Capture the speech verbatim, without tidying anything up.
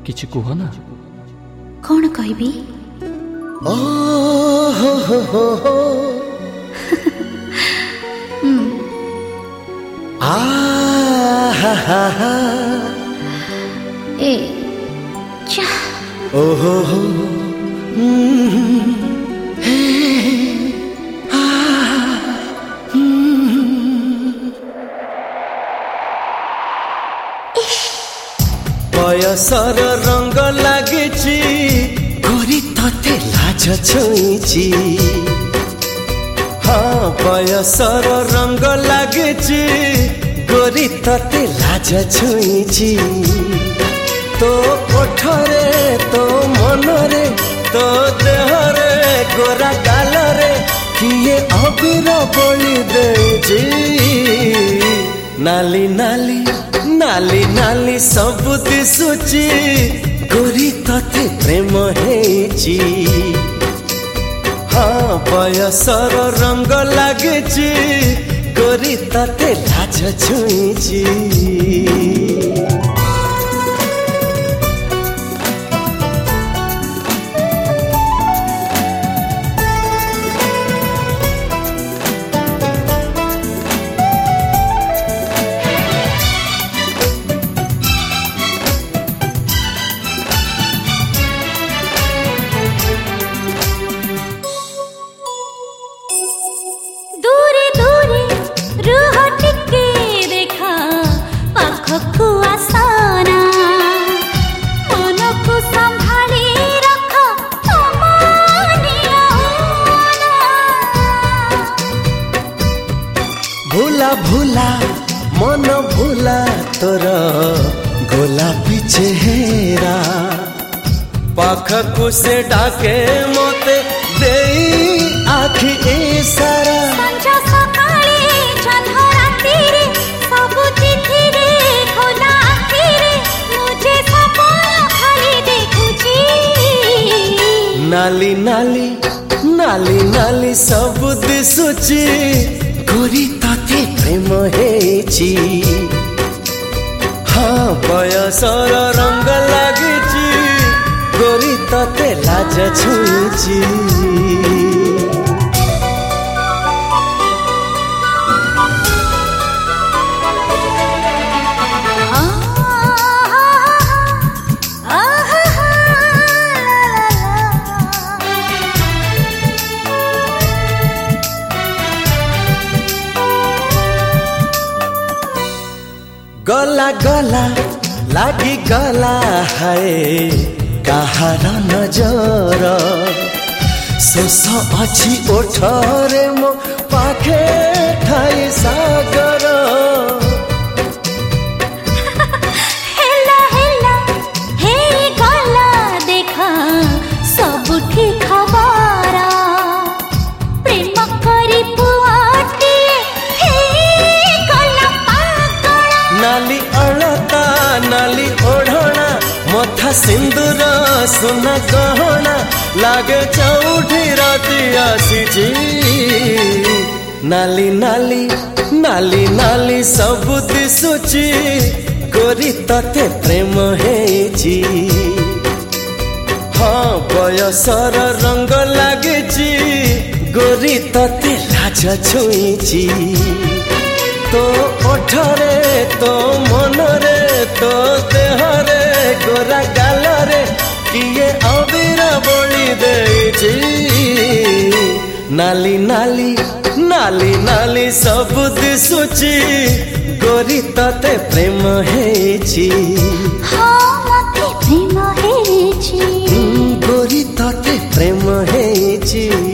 किछि कुह ना। कौन कहबी? ओ हो हो हो हो आ हा हा हा ए चा ओ हो हो हे आ बयसर रंग लागिची गोरी तते लाज छुईची। हाँ बयसर रंग लागिची गोरी तते लाज छुईची। तो ओठरे तो मनरे तो देहरे गोरा गालरे किए अबीर बोली देजी। नाली नाली नाली नाली सब दिशुची गोरी तते प्रेम हेची। हाँ बयसर रंग लागिची गोरी तते लाज छुईची। भूला भूला मन भूला तोर गोलापी चेहरा पाखकु से डाके मोते देई आखि इशारा। संजा सकाळे चंद्र राती रे सब चिठी रे खोला आखि रे मुझे सपना खाली देखुची। नाली नाली नाली नाली सब दिशुची गोरी तते प्रेम हेची। हाँ बयसर रंग लागिची गोरी तते लाज छुईची। गला गला लागी गला है कहार नजर शोष अच्छी ओठरे मो पाखे ठाई सागर। हेला हेला हे गला देखा सबुठी खबर प्रेम करी पुआटी हे गला पागल। नाली अळता नाली ओढ़ना मथा सिंदूर सुना गहना लागे चौठी राती आसीची। नाली नाली नाली नाली सब दिशुची गोरी तते प्रेम हेची। हाँ बयसर रंग लागिची गोरी तते लाज छुईची। तो ओठरे तो मनरे तो देहरे गोरा गालरे किए अबीर बोली देजी। नाली नाली नाली नाली सब दिशुची गोरी तते प्रेम हेची। हाँ मते प्रेम हेची गोरी तते प्रेम हेची।